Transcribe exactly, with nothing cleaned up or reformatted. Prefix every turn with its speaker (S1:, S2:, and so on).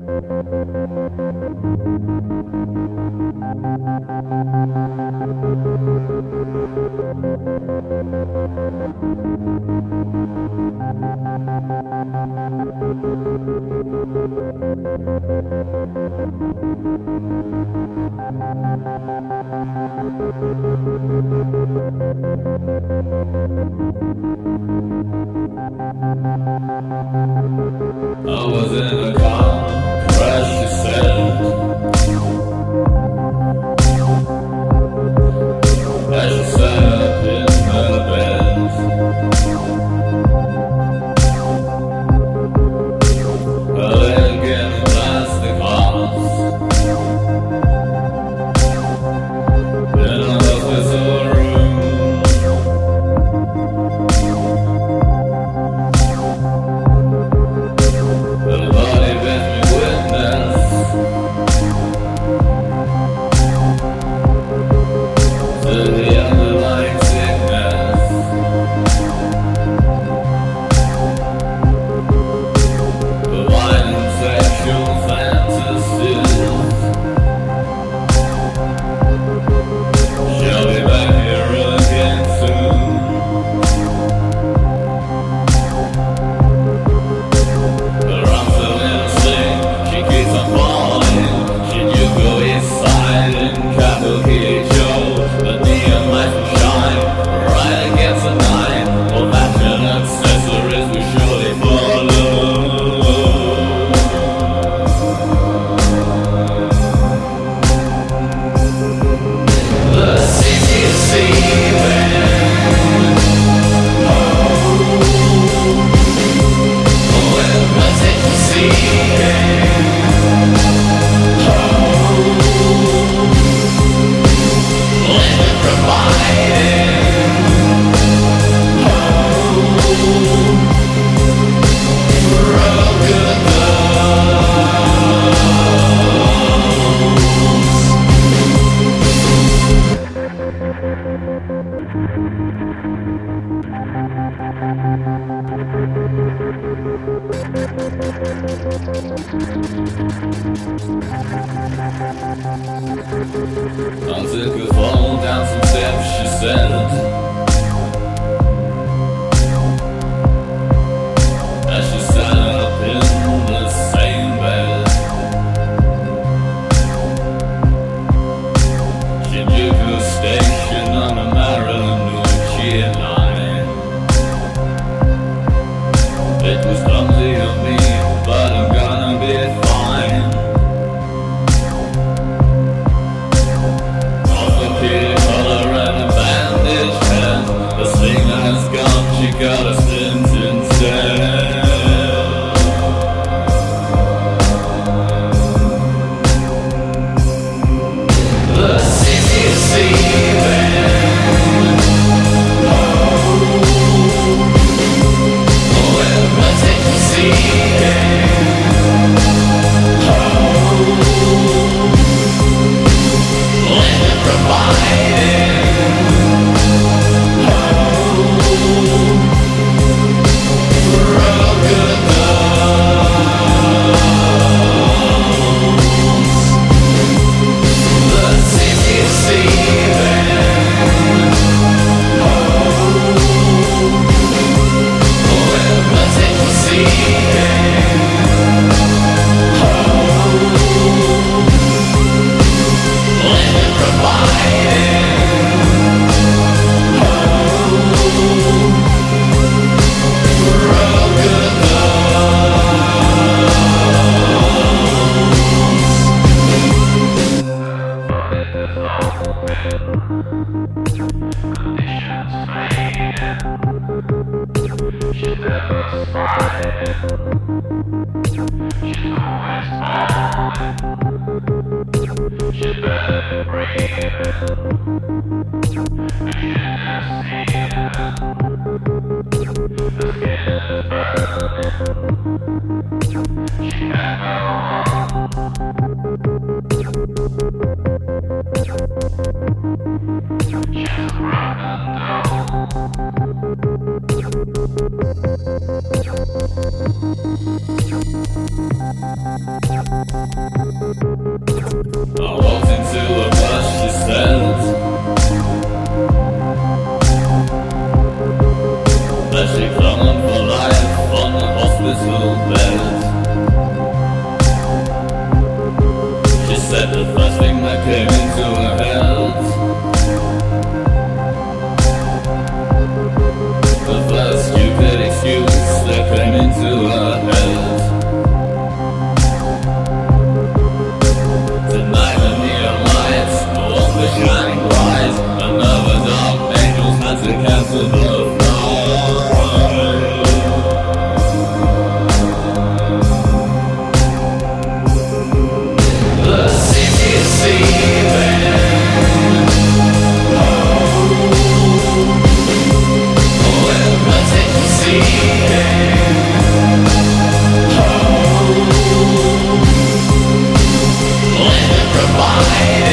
S1: I was in a car crash, you said. As you sat up in the bed, a leg in plastic hearts, in a hospital room. The body bears me witness to the underlying sickness. The violent sexual fantasies. She'll be back here again soon. Her arms are in a sling, she keeps on falling. She knew go inside in Capitol Key Joe. The neon lights will shine right against the night. All fashion accessories will surely follow. The city is seething. Oh, and nothing to see. Living providing. Broken I took a fall down some steps, she said. As she sat up in the same bed, she knew her station on the Maryland line. It was clumsy of me, but I'm gonna be fine. Orthopedic collar and a bandaged head. The slinger has gone, she got a stint instead. The city is seething. Oh, and nothing to see. Living providing. Broken the city is seething. Oh, and nothing to see. Living providing. She's never smiling. She's always smiling. She's better breathing. You should have seen her. The skin is burning. She can't go on. She's running down. I walked into a bus, she said that she clung on for life on the hospital bed. She said the first thing that came into her head, the first stupid excuse that came into her head. Tonight the neon lights no longer shining bright, another dark angel's had to cancel the flight. The city's seething. Provide